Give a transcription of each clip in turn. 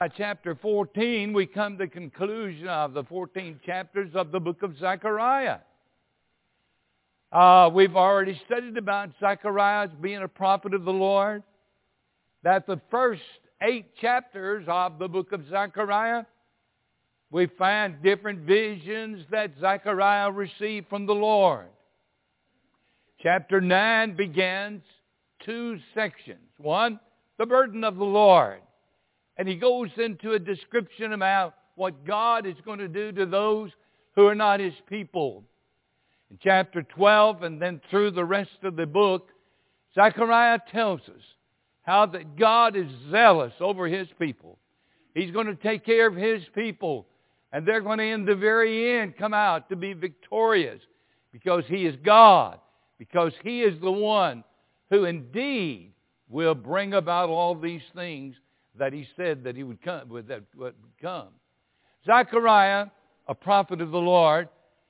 Chapter 14, we come to the conclusion of the 14 chapters of the book of Zechariah. We've already studied about Zechariah as being a prophet of the Lord. That the first 8 chapters of the book of Zechariah, we find different visions that Zechariah received from the Lord. Chapter 9 begins 2 sections. One, the burden of the Lord. And he goes into a description about what God is going to do to those who are not His people. In chapter 12 and then through the rest of the book, Zechariah tells us how that God is zealous over His people. He's going to take care of His people. And they're going to, in the very end, come out to be victorious because He is God. Because He is the one who indeed will bring about all these things that He said that He would come, that would come. Zechariah, a prophet of the Lord,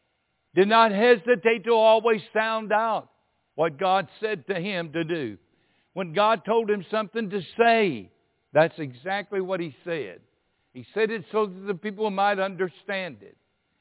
did not hesitate to always sound out what God said to him to do. When God told him something to say, that's exactly what he said. He said it so that the people might understand it.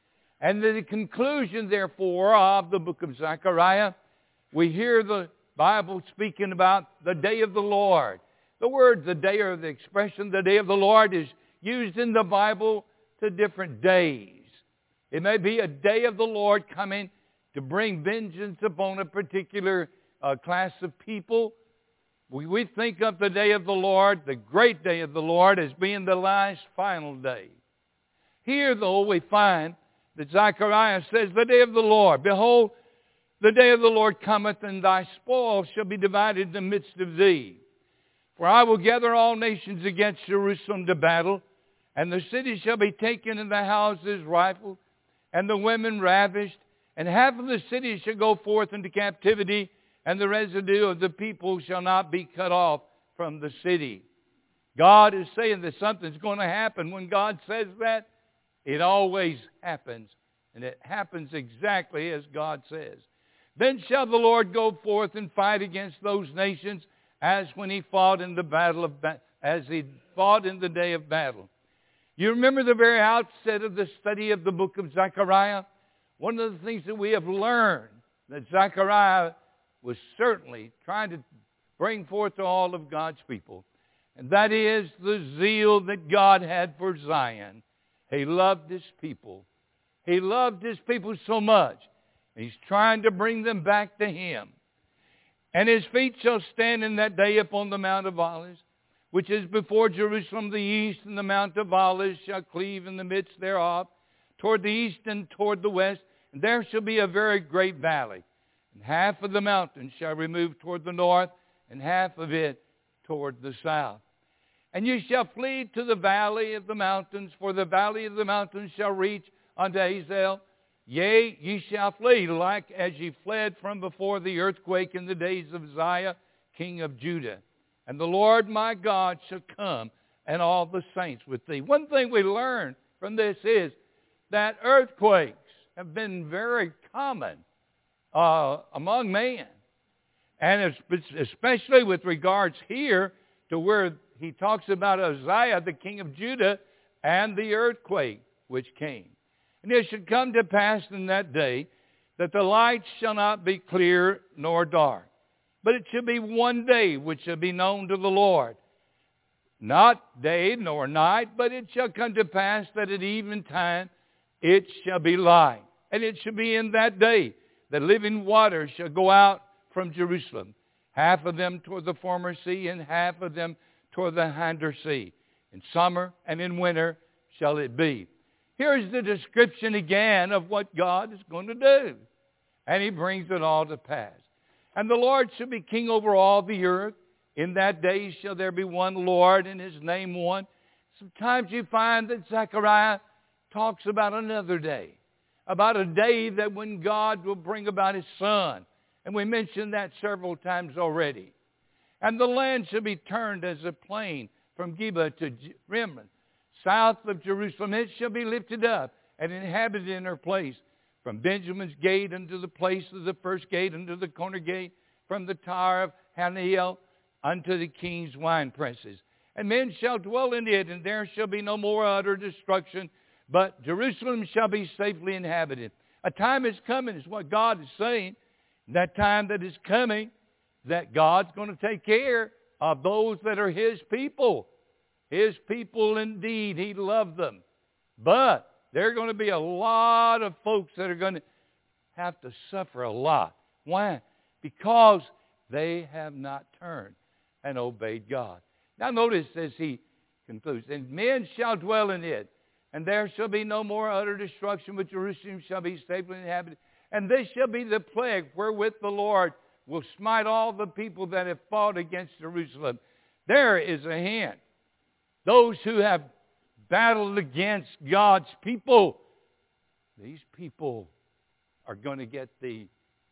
And the conclusion, therefore, of the book of Zechariah, we hear the Bible speaking about the day of the Lord. The word, the day, or the expression, the day of the Lord, is used in the Bible to different days. It may be a day of the Lord coming to bring vengeance upon a particular class of people. We think of the day of the Lord, the great day of the Lord, as being the last final day. Here, though, we find that Zechariah says, the day of the Lord, behold, the day of the Lord cometh, and thy spoil shall be divided in the midst of thee. For I will gather all nations against Jerusalem to battle, and the city shall be taken, and the houses rifled, and the women ravished, and half of the city shall go forth into captivity, and the residue of the people shall not be cut off from the city. God is saying that something's going to happen. When God says that, it always happens, and it happens exactly as God says. Then shall the Lord go forth and fight against those nations, as when He fought in the battle as He fought in the day of battle. You remember the very outset of the study of the book of Zechariah? One of the things that we have learned that Zechariah was certainly trying to bring forth to all of God's people, and that is the zeal that God had for Zion. He loved His people. He loved His people so much. He's trying to bring them back to Him. And His feet shall stand in that day upon the Mount of Olives, which is before Jerusalem the east, and the Mount of Olives shall cleave in the midst thereof, toward the east and toward the west. And there shall be a very great valley. And half of the mountain shall remove toward the north, and half of it toward the south. And you shall flee to the valley of the mountains, for the valley of the mountains shall reach unto Hazel. Yea, ye shall flee, like as ye fled from before the earthquake in the days of Uzziah, king of Judah. And the Lord my God shall come, and all the saints with thee. One thing we learn from this is that earthquakes have been very common among man. And especially with regards here to where he talks about Uzziah, the king of Judah, and the earthquake which came. And it should come to pass in that day that the light shall not be clear nor dark, but it shall be one day which shall be known to the Lord. Not day nor night, but it shall come to pass that at eventide it shall be light. And it shall be in that day that living waters shall go out from Jerusalem, half of them toward the former sea, and half of them toward the hinder sea. In summer and in winter shall it be. Here's the description again of what God is going to do. And He brings it all to pass. And the Lord shall be king over all the earth. In that day shall there be one Lord, and His name one. Sometimes you find that Zechariah talks about another day. About a day that when God will bring about His Son. And we mentioned that several times already. And the land shall be turned as a plain from Geba to Rimmon. South of Jerusalem, it shall be lifted up and inhabited in her place. From Benjamin's gate unto the place of the first gate, unto the corner gate, from the tower of Haniel unto the king's wine presses. and men shall dwell in it, and there shall be no more utter destruction, but Jerusalem shall be safely inhabited. A time is coming, is what God is saying. That time that is coming, that God's going to take care of those that are His people. His people indeed. He loved them. But there are going to be a lot of folks that are going to have to suffer a lot. Why? Because they have not turned and obeyed God. Now notice as he concludes, and men shall dwell in it, and there shall be no more utter destruction, but Jerusalem shall be safely inhabited. And this shall be the plague wherewith the Lord will smite all the people that have fought against Jerusalem. There is a hint. Those who have battled against God's people, these people are going to get the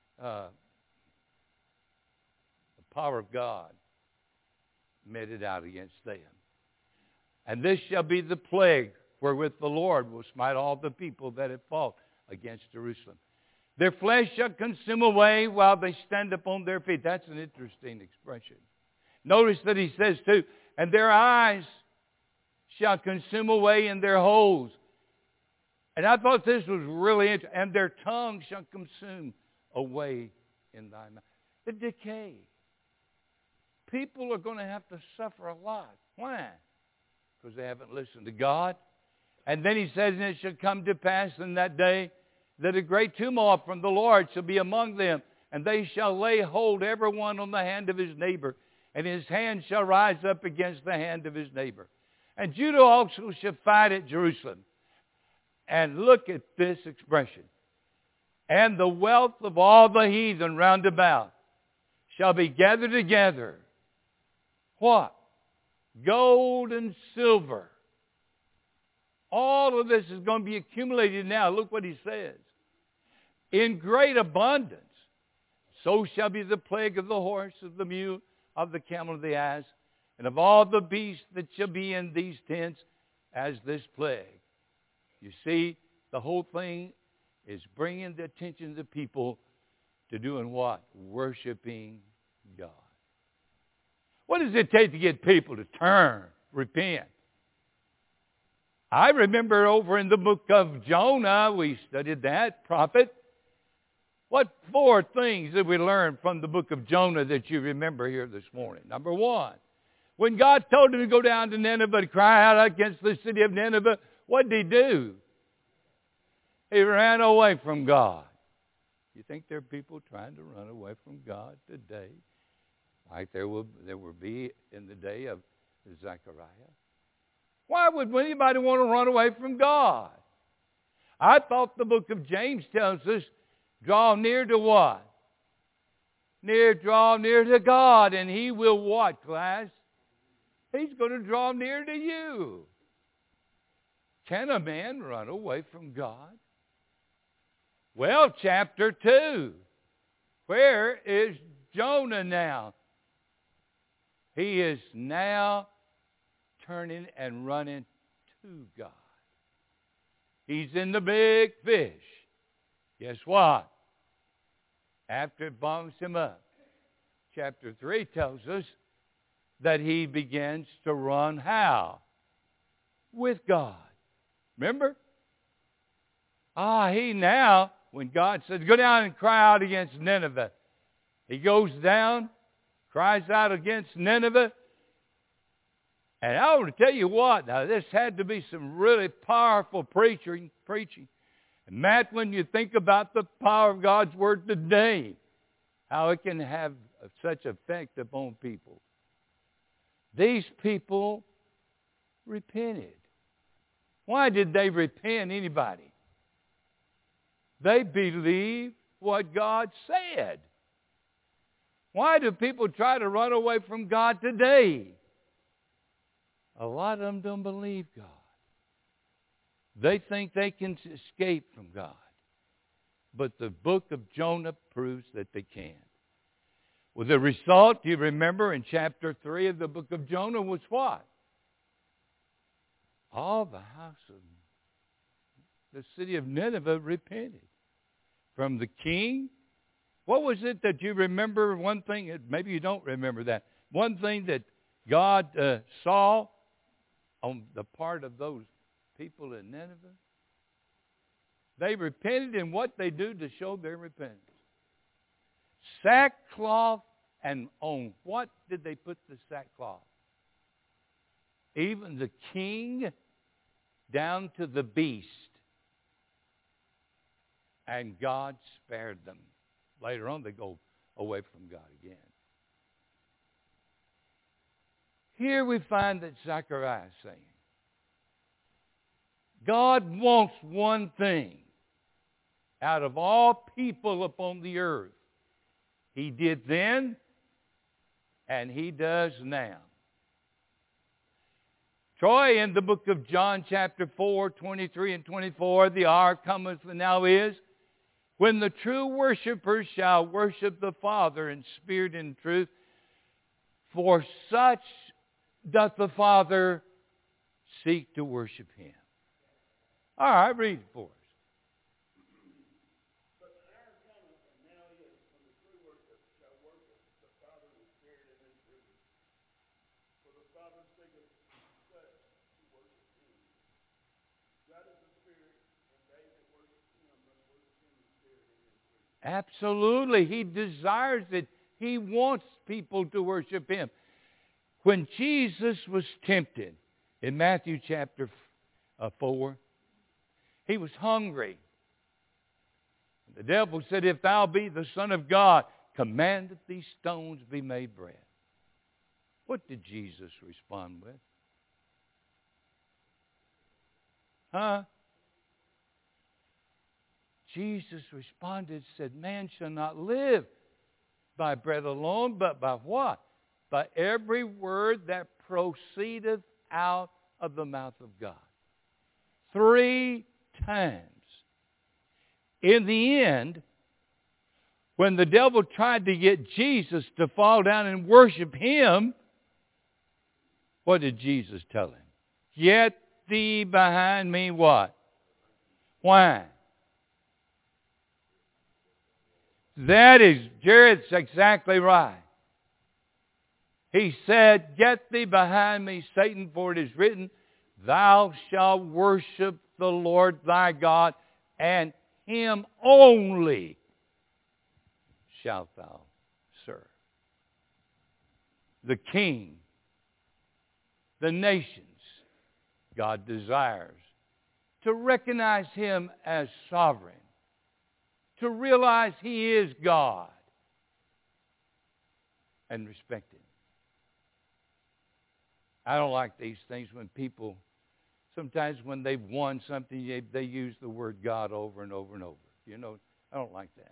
power of God meted out against them. And this shall be the plague wherewith the Lord will smite all the people that have fought against Jerusalem. Their flesh shall consume away while they stand upon their feet. That's an interesting expression. Notice that he says too, and their eyes shall consume away in their holes. And I thought this was really interesting. And their tongue shall consume away in thy mouth. The decay. People are going to have to suffer a lot. Why? Because they haven't listened to God. And then he says, and it shall come to pass in that day that a great tumult from the Lord shall be among them, and they shall lay hold every one on the hand of his neighbor, and his hand shall rise up against the hand of his neighbor. And Judah also shall fight at Jerusalem. And look at this expression. And the wealth of all the heathen round about shall be gathered together. What? Gold and silver. All of this is going to be accumulated now. Look what he says. In great abundance. So shall be the plague of the horse, of the mule, of the camel, of the ass, and of all the beasts that shall be in these tents as this plague. You see, the whole thing is bringing the attention of the people to doing what? Worshiping God. What does it take to get people to turn, repent? I remember over in the book of Jonah, we studied that prophet. What 4 things did we learn from the book of Jonah that you remember here this morning? Number 1, when God told him to go down to Nineveh to cry out against the city of Nineveh, what did he do? He ran away from God. You think there are people trying to run away from God today? Like there will be in the day of Zechariah. Why would anybody want to run away from God? I thought the book of James tells us, draw near to what? Draw near to God, and He will what, class? He's going to draw near to you. Can a man run away from God? Well, chapter 2. Where is Jonah now? He is now turning and running to God. He's in the big fish. Guess what? After it bombs him up, chapter 3 tells us that he begins to run how? With God. Remember? He now, when God says, go down and cry out against Nineveh, he goes down, cries out against Nineveh. And I want to tell you what, now this had to be some really powerful preaching. And Matt, when you think about the power of God's Word today, how it can have such effect upon people. These people repented. Why did they repent, anybody? They believed what God said. Why do people try to run away from God today? A lot of them don't believe God. They think they can escape from God. But the book of Jonah proves that they can. Well, the result, you remember, in chapter 3 of the book of Jonah was what? All the house of the city of Nineveh repented. From the king. What was it that you remember? One thing, maybe you don't remember that. One thing that God saw on the part of those people in Nineveh? They repented, and what they do to show their repentance? Sackcloth, and on what did they put the sackcloth? Even the king down to the beast. And God spared them. Later on, they go away from God again. Here we find that Zechariah is saying, God wants one thing out of all people upon the earth. He did then, and He does now. Troy, in the book of John chapter 4, 23 and 24, the hour cometh and now is, when the true worshipers shall worship the Father in spirit and truth, for such doth the Father seek to worship Him. All right, read it for us. But the hour cometh, and now is, when the true worshipers shall worship the Father in spirit and in truth. For the Father seeketh such to worship Him. God is the Spirit, and they that worship Him must worship Him in spirit and in truth. Absolutely. He desires it. He wants people to worship Him. When Jesus was tempted in Matthew chapter 4, He was hungry. The devil said, if thou be the Son of God, command that these stones be made bread. What did Jesus respond with? Jesus responded, said, man shall not live by bread alone, but by what? By every word that proceedeth out of the mouth of God. 3 times. In the end, when the devil tried to get Jesus to fall down and worship Him, what did Jesus tell him? Get thee behind me what? Why? Jared's exactly right. He said, get thee behind me, Satan, for it is written, thou shalt worship the Lord thy God, and Him only shalt thou serve. The king, the nations, God desires to recognize Him as sovereign, to realize He is God, and respect Him. I don't like these things when people, sometimes when they've won something, they use the word God over and over and over. You know, I don't like that.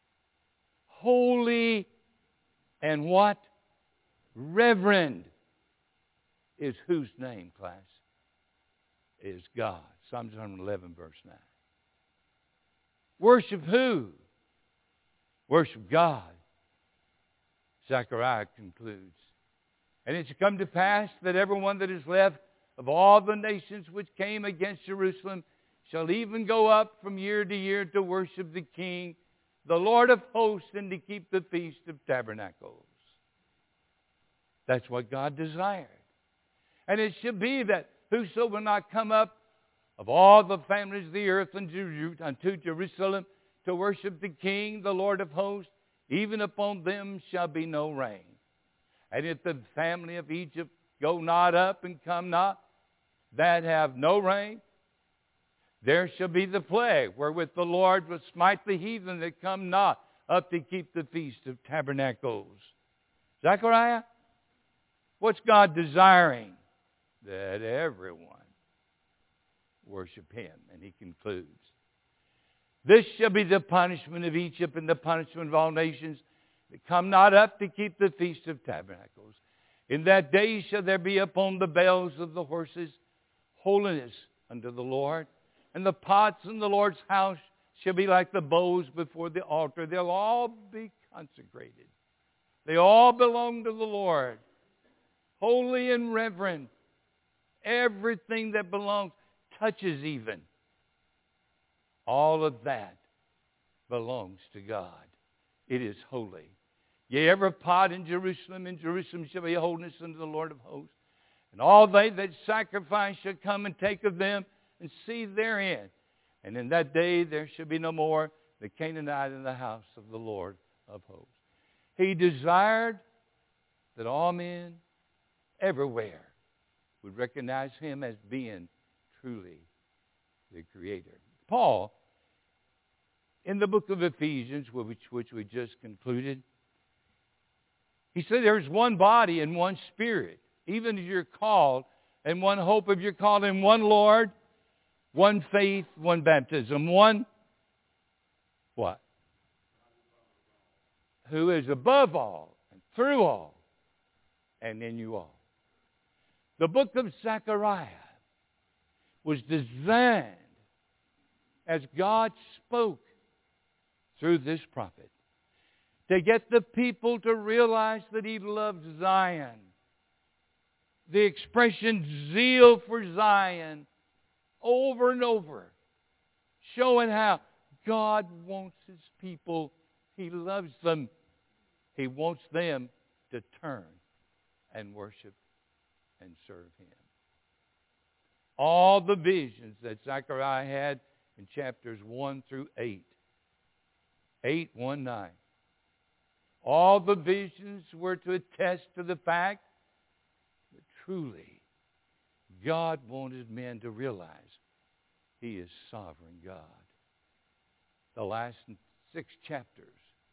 Holy and what? Reverend is whose name, class? Is God. Psalms 111, verse 9. Worship who? Worship God. Zechariah concludes. And it shall come to pass that everyone that is left of all the nations which came against Jerusalem shall even go up from year to year to worship the King, the Lord of hosts, and to keep the Feast of Tabernacles. That's what God desired. And it shall be that whoso will not come up of all the families of the earth unto Jerusalem to worship the King, the Lord of hosts, even upon them shall be no rain. And if the family of Egypt go not up and come not, that have no rain, there shall be the plague, wherewith the Lord will smite the heathen that come not up to keep the Feast of Tabernacles. Zechariah, what's God desiring? That everyone worship Him. And he concludes, this shall be the punishment of Egypt and the punishment of all nations that come not up to keep the Feast of Tabernacles. In that day shall there be upon the bells of the horses holiness unto the Lord. And the pots in the Lord's house shall be like the bowls before the altar. They'll all be consecrated. They all belong to the Lord. Holy and reverent. Everything that belongs, touches even. All of that belongs to God. It is holy. Yea, every pot in Jerusalem shall be holiness unto the Lord of hosts. And all they that sacrifice shall come and take of them and see therein. And in that day there shall be no more the Canaanite in the house of the Lord of hosts. He desired that all men everywhere would recognize Him as being truly the Creator. Paul, in the book of Ephesians, which we just concluded, he said there's one body and one Spirit, even as you're called, and one hope of your calling, one Lord, one faith, one baptism, one what? Who is above all, and through all, and in you all. The book of Zechariah was designed as God spoke through this prophet to get the people to realize that He loved Zion. The expression zeal for Zion over and over, showing how God wants His people. He loves them. He wants them to turn and worship and serve Him. All the visions that Zechariah had in chapters 1 through 8. 8, 1, 9. All the visions were to attest to the fact that truly God wanted men to realize He is sovereign God. The last 6 chapters,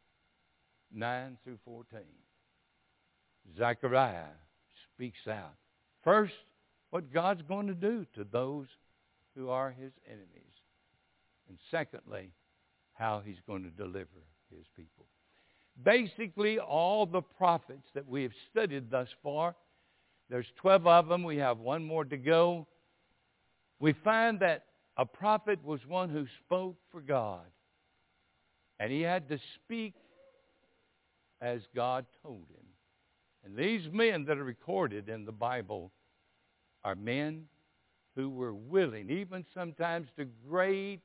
9 through 14, Zechariah speaks out. First, what God's going to do to those who are His enemies. And secondly, how He's going to deliver His people. Basically, all the prophets that we have studied thus far, there's 12 of them. We have one more to go. We find that a prophet was one who spoke for God. And he had to speak as God told him. And these men that are recorded in the Bible are men who were willing, even sometimes to great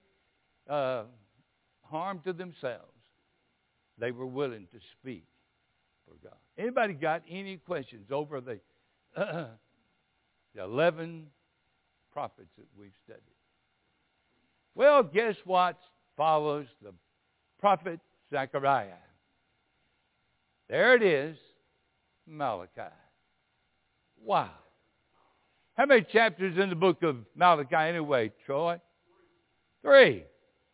harm to themselves. They were willing to speak for God. Anybody got any questions over the 11 prophets that we've studied? Well, guess what follows the prophet Zechariah? There it is, Malachi. Wow. How many chapters in the book of Malachi anyway, Troy? 3.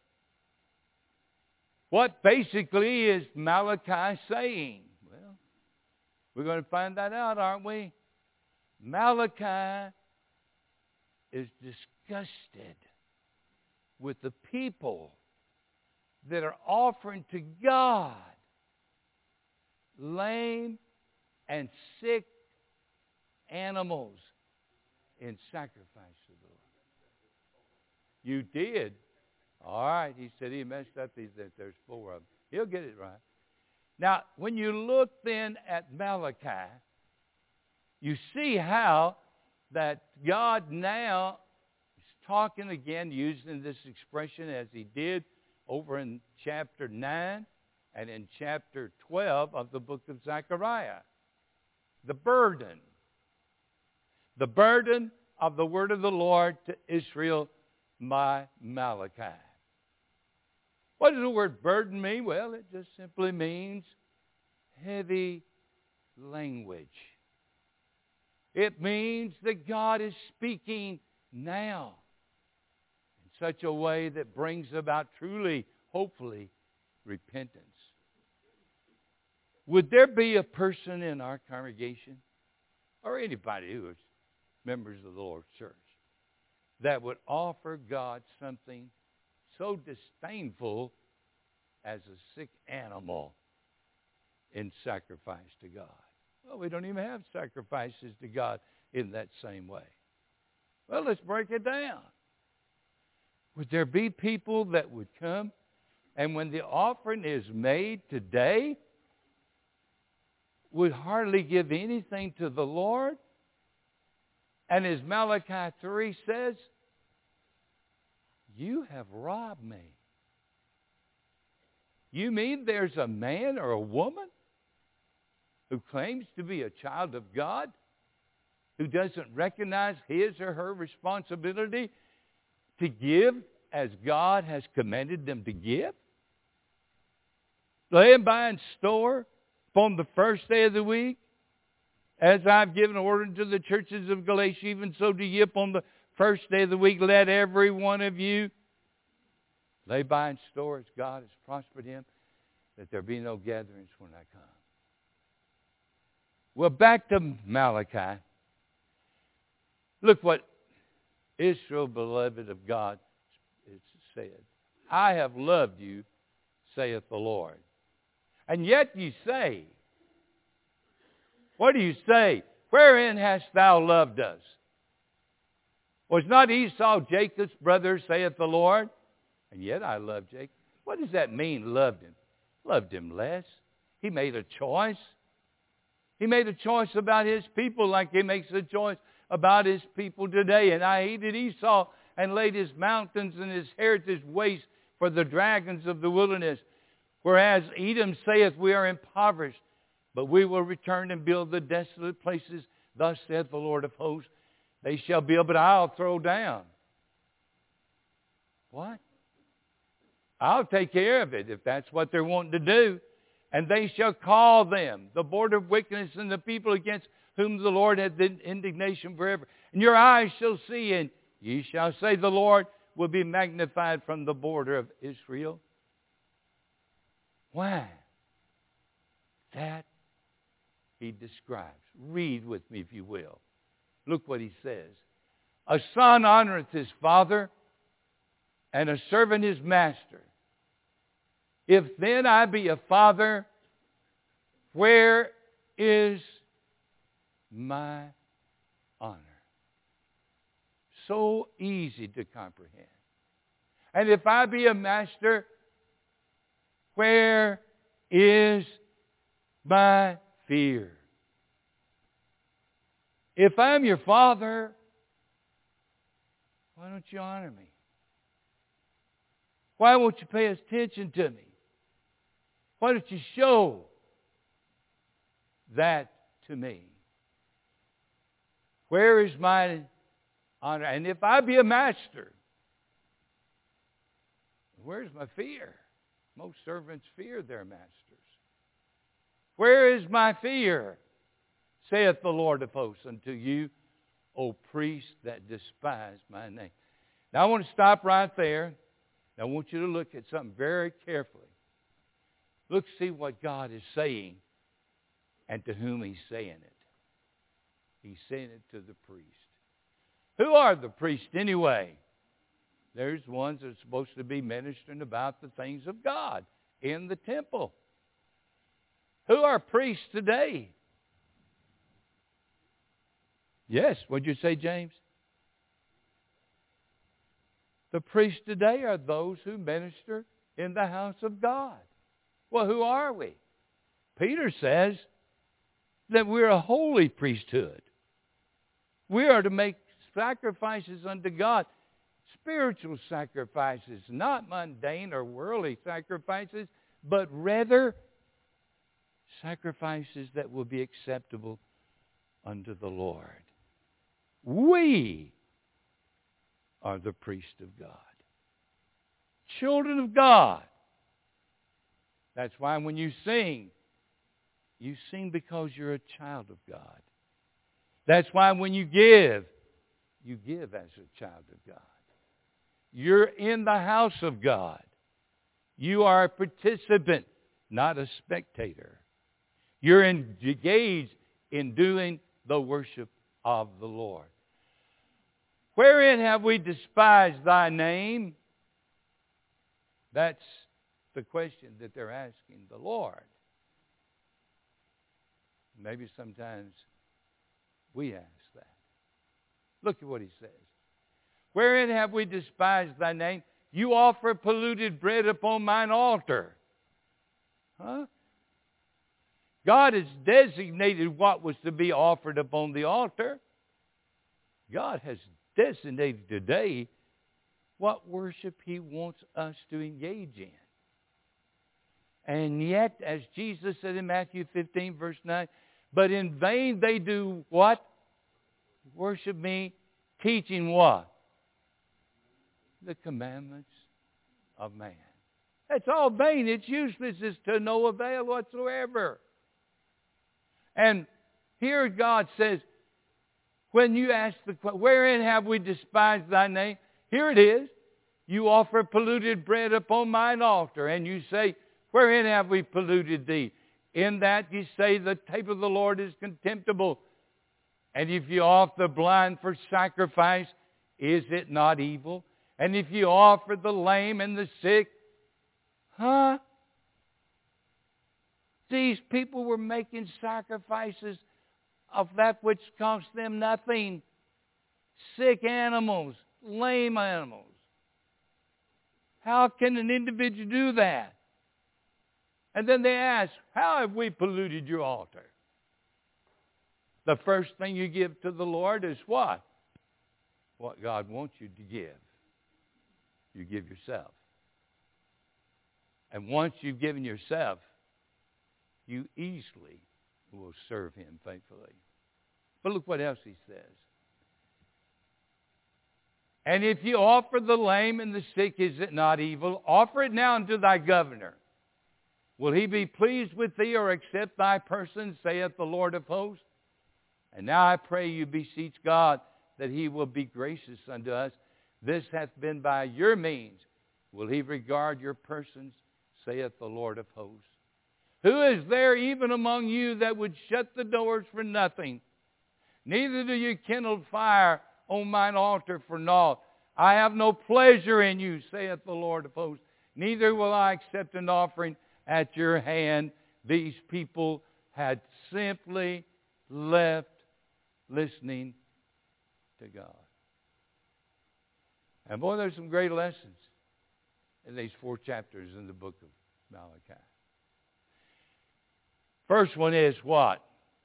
What basically is Malachi saying? Well, we're going to find that out, aren't we? Malachi is disgusted with the people that are offering to God lame and sick animals in sacrifice to the Lord. You did. All right, he said he messed up these. There's 4 of them. He'll get it right. Now, when you look then at Malachi, you see how that God now is talking again, using this expression as He did over in chapter 9 and in chapter 12 of the book of Zechariah. The burden of the word of the Lord to Israel by Malachi. What does the word burden mean? Well, it just simply means heavy language. It means that God is speaking now in such a way that brings about truly, hopefully, repentance. Would there be a person in our congregation or anybody who is members of the Lord's church that would offer God something so disdainful as a sick animal in sacrifice to God? Well, we don't even have sacrifices to God in that same way. Well, let's break it down. Would there be people that would come, and when the offering is made today, would hardly give anything to the Lord? And as Malachi 3 says, you have robbed me. You mean there's a man or a woman who claims to be a child of God, who doesn't recognize his or her responsibility to give as God has commanded them to give? Laying by in store upon the first day of the week, as I've given order to the churches of Galatia, even so do ye upon the first day of the week, let every one of you lay by in store as God has prospered him, that there be no gatherings when I come. Well, back to Malachi. Look what Israel, beloved of God, is said. I have loved you, saith the Lord. And yet ye say, what do you say? Wherein hast thou loved us? Was not Esau Jacob's brother, saith the Lord? And yet I loved Jacob. What does that mean, loved him? Loved him less. He made a choice. He made a choice about his people like he makes a choice about his people today. And I hated Esau and laid his mountains and his heritage waste for the dragons of the wilderness. Whereas Edom saith, we are impoverished, but we will return and build the desolate places. Thus saith the Lord of hosts, they shall build, but I'll throw down. What? I'll take care of it if that's what they're wanting to do. And they shall call them the border of wickedness and the people against whom the Lord hath indignation forever. And your eyes shall see, and ye shall say, the Lord will be magnified from the border of Israel. Why? That he describes. Read with me if you will. Look what he says. A son honoreth his father, and a servant his master. If then I be a father, where is my honor? So easy to comprehend. And if I be a master, where is my fear? If I'm your father, why don't you honor me? Why won't you pay attention to me? Why don't you show that to me? Where is my honor? And if I be a master, where's my fear? Most servants fear their masters. Where is my fear? Saith the Lord of hosts unto you, O priests that despise my name. Now I want to stop right there. I want you to look at something very carefully. Look, see what God is saying and to whom He's saying it. He's saying it to the priest. Who are the priests anyway? There's ones that are supposed to be ministering about the things of God in the temple. Who are priests today? Yes, what'd you say, James? The priests today are those who minister in the house of God. Well, who are we? Peter says that we're a holy priesthood. We are to make sacrifices unto God. Spiritual sacrifices, not mundane or worldly sacrifices, but rather sacrifices that will be acceptable unto the Lord. We are the priest of God. Children of God. That's why when you sing because you're a child of God. That's why when you give as a child of God. You're in the house of God. You are a participant, not a spectator. You're engaged in doing the worship of the Lord. Wherein have we despised thy name? That's the question that they're asking the Lord. Maybe sometimes we ask that. Look at what he says. Wherein have we despised thy name? You offer polluted bread upon mine altar. Huh? God has designated what was to be offered upon the altar. God has designated today what worship He wants us to engage in. And yet, as Jesus said in Matthew 15, verse 9, but in vain they do what? Worship me, teaching what? The commandments of man. It's all vain. It's useless. It's to no avail whatsoever. And here God says, when you ask the question, wherein have we despised thy name? Here it is. You offer polluted bread upon mine altar. And you say, wherein have we polluted thee? In that you say the table of the Lord is contemptible. And if you offer the blind for sacrifice, is it not evil? And if you offer the lame and the sick, These people were making sacrifices of that which cost them nothing. Sick animals, lame animals. How can an individual do that? And then they ask, how have we polluted your altar? The first thing you give to the Lord is what? What God wants you to give. You give yourself. And once you've given yourself, you easily will serve Him faithfully. But look what else He says. And if you offer the lame and the sick, is it not evil? Offer it now unto thy governor. Will he be pleased with thee or accept thy person, saith the Lord of hosts? And now I pray you beseech God that He will be gracious unto us. This hath been by your means. Will He regard your persons, saith the Lord of hosts? Who is there even among you that would shut the doors for nothing? Neither do you kindle fire on mine altar for naught. I have no pleasure in you, saith the Lord of hosts. Neither will I accept an offering at your hand. These people had simply left listening to God. And boy, there's some great lessons in these 4 chapters in the book of Malachi. First one is what?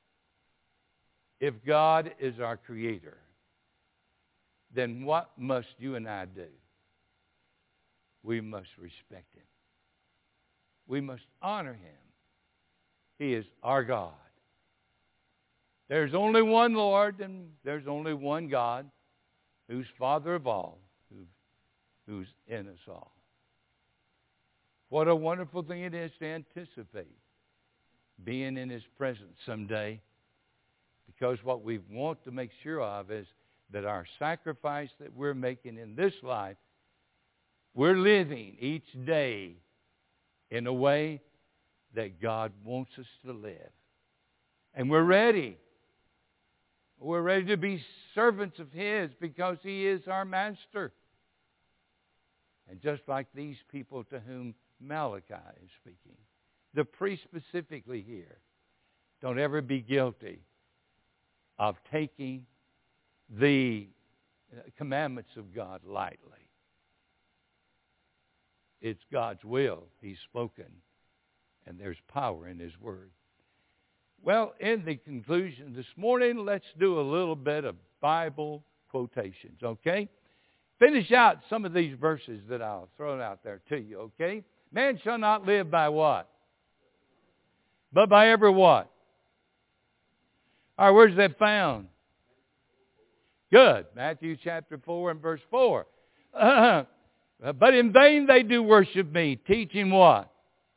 If God is our Creator, then what must you and I do? We must respect Him. We must honor Him. He is our God. There's only one Lord and there's only one God who's Father of all, who's in us all. What a wonderful thing it is to anticipate being in His presence someday, because what we want to make sure of is that our sacrifice that we're making in this life, we're living each day in a way that God wants us to live. And we're ready. We're ready to be servants of His because He is our master. And just like these people to whom Malachi is speaking, the priest specifically here, don't ever be guilty of taking the commandments of God lightly. It's God's will. He's spoken, and there's power in His Word. Well, in the conclusion this morning, let's do a little bit of Bible quotations, okay? Finish out some of these verses that I'll throw out there to you, okay? Man shall not live by what? But by every what? All right, where's that found? Good. Matthew chapter 4 and verse 4. But in vain they do worship me, teaching what?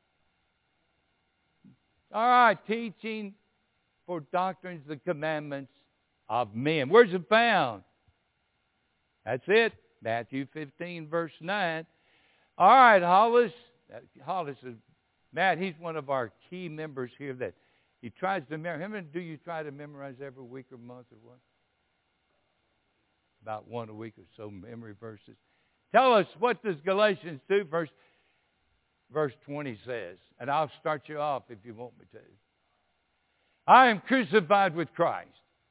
All right, teaching for doctrines, the commandments of men. Where's it found? That's it. Matthew 15, verse 9. All right, Hollis is, Matt, he's one of our key members here that he tries to memorize. Do you try to memorize every week or month or what? About one a week or so memory verses. Tell us, what does Galatians 2 verse 20 says? And I'll start you off if you want me to. I am crucified with Christ.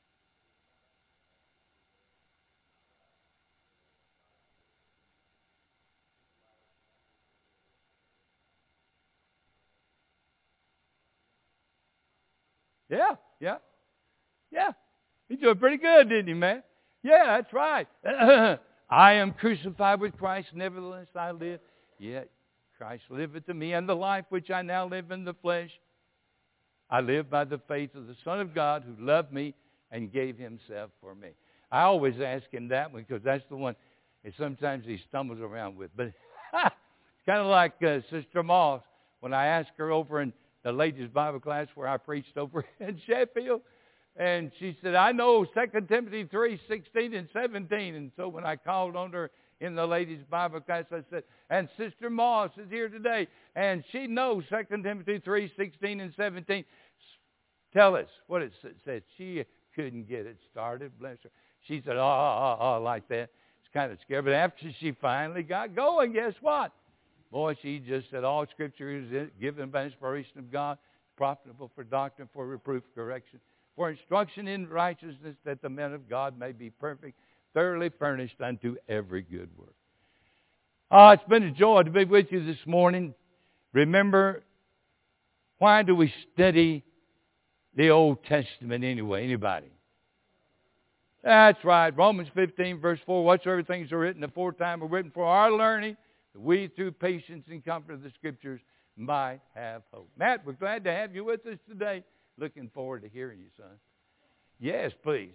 Yeah. He's doing pretty good, didn't he, man? Yeah, that's right. I am crucified with Christ, nevertheless I live. Yet Christ liveth in me, and the life which I now live in the flesh, I live by the faith of the Son of God who loved me and gave himself for me. I always ask him that one because that's the one that sometimes he stumbles around with. But it's kind of like Sister Moss when I asked her over in the ladies' Bible class where I preached over in Sheffield. And she said, I know 2 Timothy 3:16 and 17. And so when I called on her in the ladies' Bible class, I said, and Sister Moss is here today, and she knows 2 Timothy 3:16 and 17. Tell us what it said. She couldn't get it started, bless her. She said, like that. It's kind of scary. But after she finally got going, guess what? Boy, she just said, all Scripture is given by inspiration of God, profitable for doctrine, for reproof, correction, for instruction in righteousness, that the man of God may be perfect, thoroughly furnished unto every good work. It's been a joy to be with you this morning. Remember, why do we study the Old Testament anyway? Anybody? That's right. Romans 15, verse 4, whatsoever things are written aforetime are written for our learning, that we through patience and comfort of the Scriptures might have hope. Matt, we're glad to have you with us today. Looking forward to hearing you, son. Yes, please.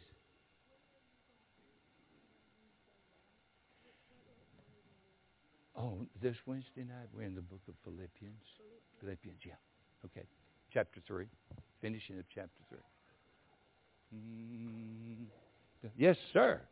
Oh, this Wednesday night we're in the book of Philippians. Philippians, yeah. Okay. Chapter 3. Finishing of chapter 3. Yes, sir.